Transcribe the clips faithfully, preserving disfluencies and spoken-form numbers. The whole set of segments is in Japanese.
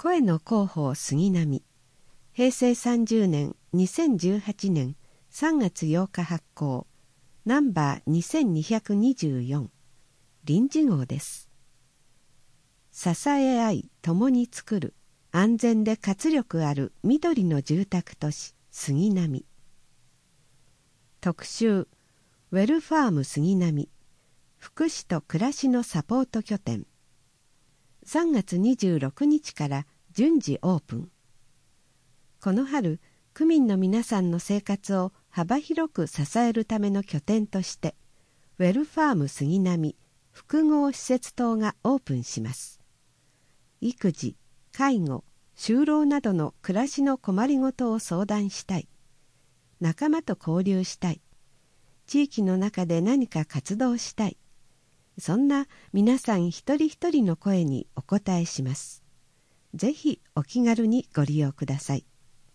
声の広報杉並、へいせいさんじゅうねんにせんじゅうはちねんさんがつようか発行、ナンバーにせんにひゃくにじゅうよん、臨時号です。支え合い共に作る安全で活力ある緑の住宅都市杉並。特集、ウェルファーム杉並、福祉と暮らしのサポート拠点。さんがつにじゅうろくにちから順次オープン。この春、区民の皆さんの生活を幅広く支えるための拠点として、ウェルファーム杉並複合施設棟がオープンします。育児、介護、就労などの暮らしの困りごとを相談したい。仲間と交流したい。地域の中で何か活動したい。そんな皆さん一人一人の声にお答えします。ぜひお気軽にご利用ください。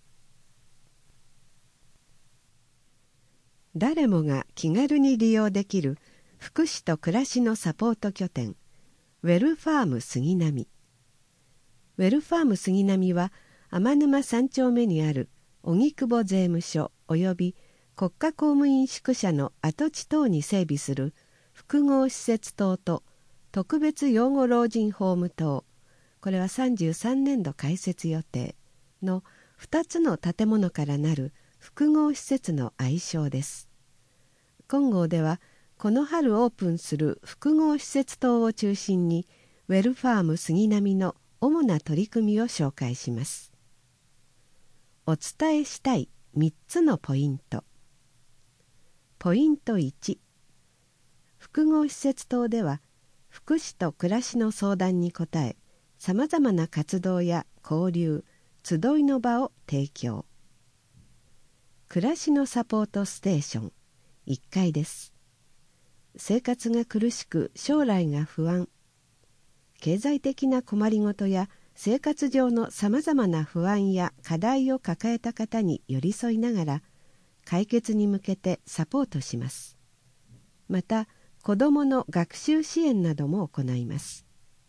誰もが気軽に利用できる福祉と暮らしのサポート拠点、ウェルファーム杉並。ウェルファーム杉並は天沼三丁目にある荻窪税務署及び国家公務員宿舎の跡地等に整備する複合施設棟と特別養護老人ホーム棟、これはさんじゅうさんねんど開設予定のふたつの建物からなる複合施設の愛称です。今号ではこの春オープンする複合施設棟を中心にウェルファーム杉並の主な取り組みを紹介します。お伝えしたいみっつのポイント。ポイントいち、複合施設棟では福祉と暮らしの相談に応え、さまざまな活動や交流、集いの場を提供。暮らしのサポートステーションいっかいです。生活が苦しく将来が不安、経済的な困りごとや生活上のさまざまな不安や課題を抱えた方に寄り添いながら解決に向けてサポートします。また子どもの学習支援なども行います。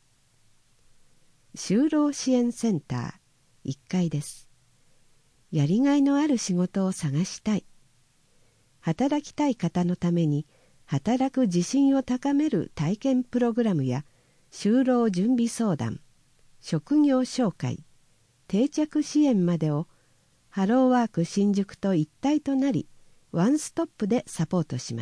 就労支援センターいっかいです。やりがいのある仕事を探したい、働きたい方のために働く自信を高める体験プログラムや就労準備相談、職業紹介、定着支援までをハローワーク新宿と一体となりワンストップでサポートします。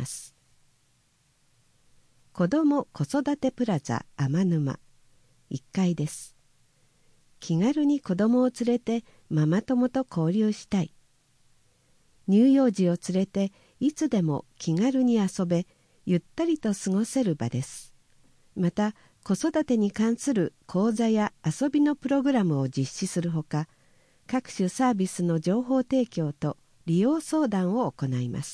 子ども子育てプラザ天沼いっかいです。気軽に子どもを連れてママ友と交流したい、乳幼児を連れていつでも気軽に遊べゆったりと過ごせる場です。また子育てに関する講座や遊びのプログラムを実施するほか、各種サービスの情報提供と利用相談を行います。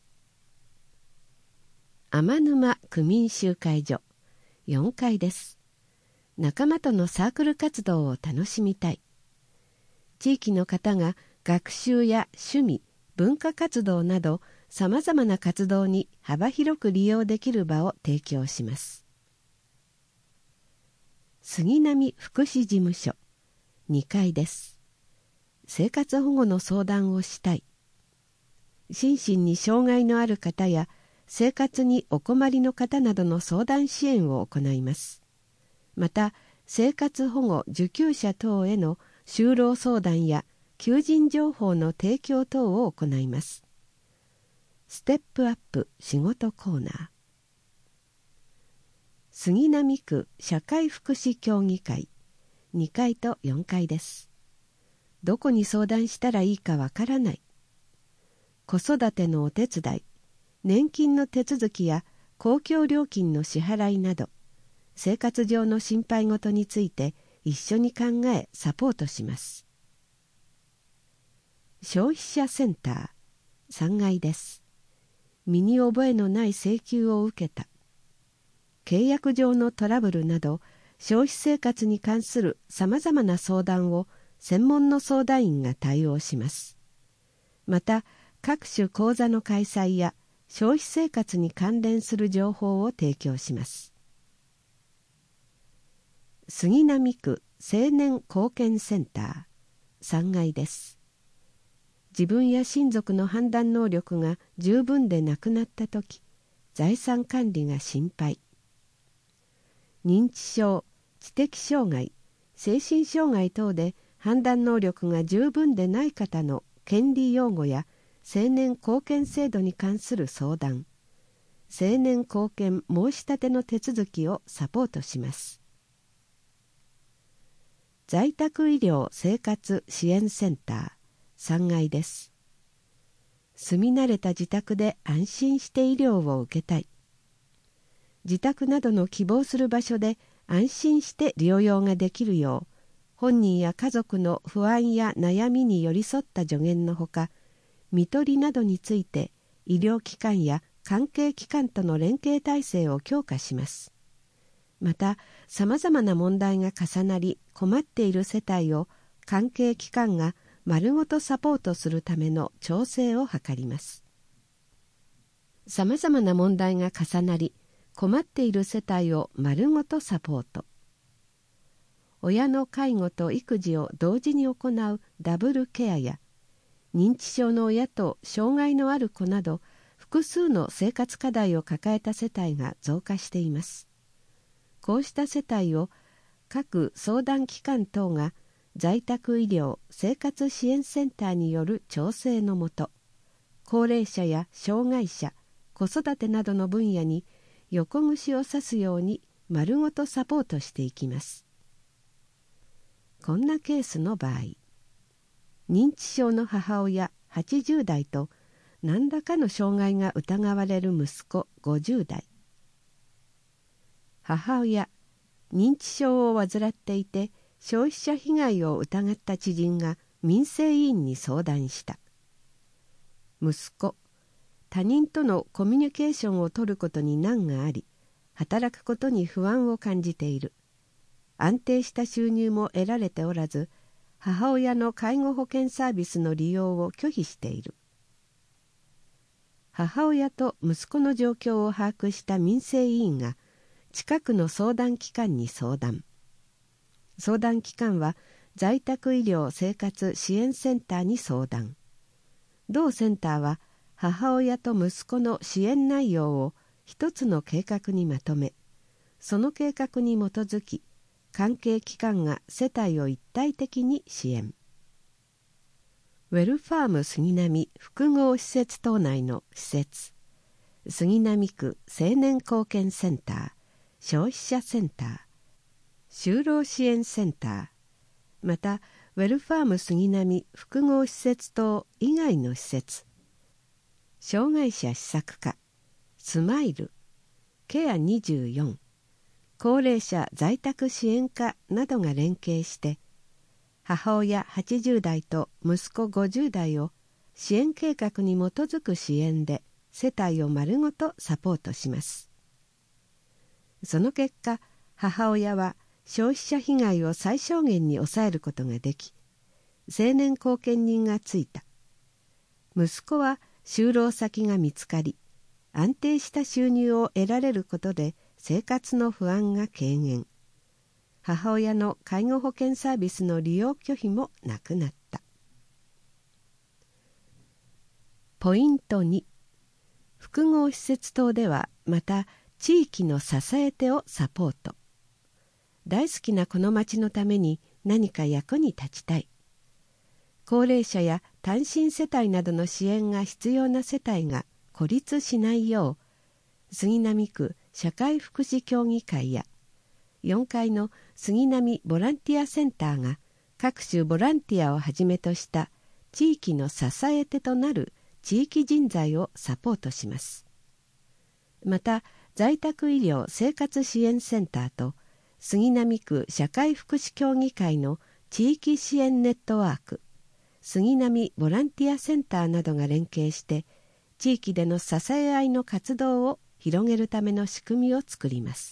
天沼区民集会所よんかいです。仲間とのサークル活動を楽しみたい、地域の方が学習や趣味、文化活動などさまざまな活動に幅広く利用できる場を提供します。杉並福祉事務所にかいです。生活保護の相談をしたい、心身に障害のある方や生活にお困りの方などの相談支援を行います。また生活保護受給者等への就労相談や求人情報の提供等を行います。ステップアップ仕事コーナー。杉並区社会福祉協議会にかいとよんかいです。どこに相談したらいいかわからない、子育てのお手伝い、年金の手続きや公共料金の支払いなど生活上の心配事について一緒に考えサポートします。消費者センターさんがいです。身に覚えのない請求を受けた、契約上のトラブルなど消費生活に関するさまざまな相談を専門の相談員が対応します。また各種講座の開催や消費生活に関連する情報を提供します。 杉並区青年貢献センターさんがいです。自分や親族の判断能力が十分でなくなったとき、財産管理が心配。認知症、知的障害、精神障害等で判断能力が十分でない方の権利擁護や青年貢献制度に関する相談、青年貢献申し立ての手続きをサポートします。在宅医療生活支援センターさんがいです。住み慣れた自宅で安心して医療を受けたい。自宅などの希望する場所で安心して療養ができるよう、本人や家族の不安や悩みに寄り添った助言のほか、看取りなどについて医療機関や関係機関との連携体制を強化します。また、さまざまな問題が重なり困っている世帯を関係機関が丸ごとサポートするための調整を図ります。さまざまな問題が重なり困っている世帯を丸ごとサポート。親の介護と育児を同時に行うダブルケアや、認知症の親と障害のある子など複数の生活課題を抱えた世帯が増加しています。こうした世帯を各相談機関等が在宅医療生活支援センターによる調整のもと、高齢者や障害者、子育てなどの分野に横串を刺すように丸ごとサポートしていきます。こんなケースの場合、認知症の母親はちじゅう代と何らかの障害が疑われる息子ごじゅう代。母親、認知症を患っていて消費者被害を疑った知人が民生委員に相談した。息子、他人とのコミュニケーションを取ることに難があり、働くことに不安を感じている。安定した収入も得られておらず、母親の介護保険サービスの利用を拒否している。母親と息子の状況を把握した民生委員が近くの相談機関に相談。相談機関は在宅医療生活支援センターに相談。同センターは母親と息子の支援内容を一つの計画にまとめ、その計画に基づき関係機関が世帯を一体的に支援。ウェルファーム杉並複合施設等内の施設、杉並区青年貢献センター、消費者センター、就労支援センター、またウェルファーム杉並複合施設等以外の施設、障害者施策課、スマイル、ケアにじゅうよん、高齢者在宅支援課などが連携して母親はちじゅう代と息子ごじゅう代を支援計画に基づく支援で世帯を丸ごとサポートします。その結果、母親は消費者被害を最小限に抑えることができ、青年後見人がついた。息子は就労先が見つかり、安定した収入を得られることで生活の不安が軽減。母親の介護保険サービスの利用拒否もなくなった。ポイントに、複合施設等ではまた地域の支え手をサポート。大好きなこの町のために何か役に立ちたい。高齢者や単身世帯などの支援が必要な世帯が孤立しないよう、杉並区社会福祉協議会やよんかいの杉並ボランティアセンターが各種ボランティアをはじめとした地域の支え手となる地域人材をサポートします。また、在宅医療生活支援センターと杉並区社会福祉協議会の地域支援ネットワーク、杉並ボランティアセンターなどが連携して地域での支え合いの活動を広げるための仕組みを作ります。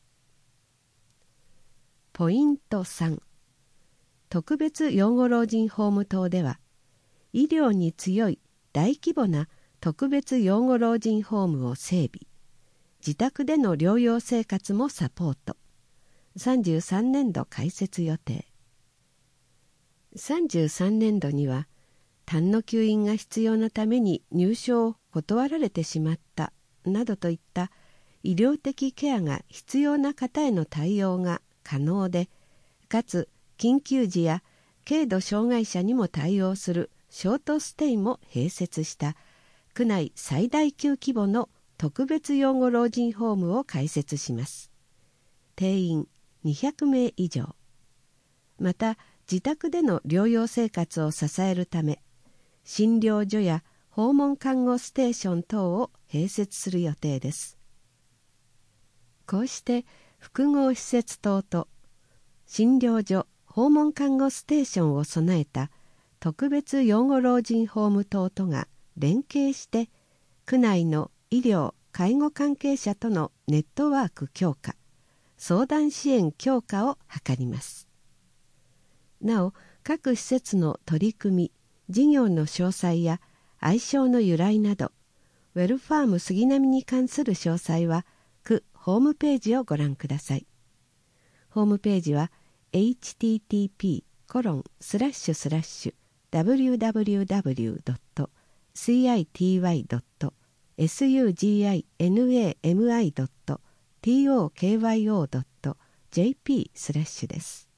ポイントさん、特別養護老人ホーム等では医療に強い大規模な特別養護老人ホームを整備、自宅での療養生活もサポート、 さんじゅうさんねんど開設予定。さんじゅうさんねんどには痰の吸引が必要なために入所を断られてしまったなどといった医療的ケアが必要な方への対応が可能で、かつ緊急時や軽度障害者にも対応するショートステイも併設した区内最大級規模の特別養護老人ホームを開設します。定員にひゃくめい以上。また自宅での療養生活を支えるため、診療所や訪問看護ステーション等を併設する予定です。こうして複合施設等と診療所、訪問看護ステーションを備えた特別養護老人ホーム等とが連携して区内の医療・介護関係者とのネットワーク強化、相談支援強化を図ります。なお、各施設の取り組み、事業の詳細や愛称の由来など、ウェルファーム杉並に関する詳細は区ホームページをご覧ください。ホームページは エイチティーティーピーコロンスラッシュスラッシュダブリューダブリューダブリュードットシーアイティーワイドットエスユージーアイエヌエーエムアイドットティーオーケーワイオードットジェーピースラッシュです。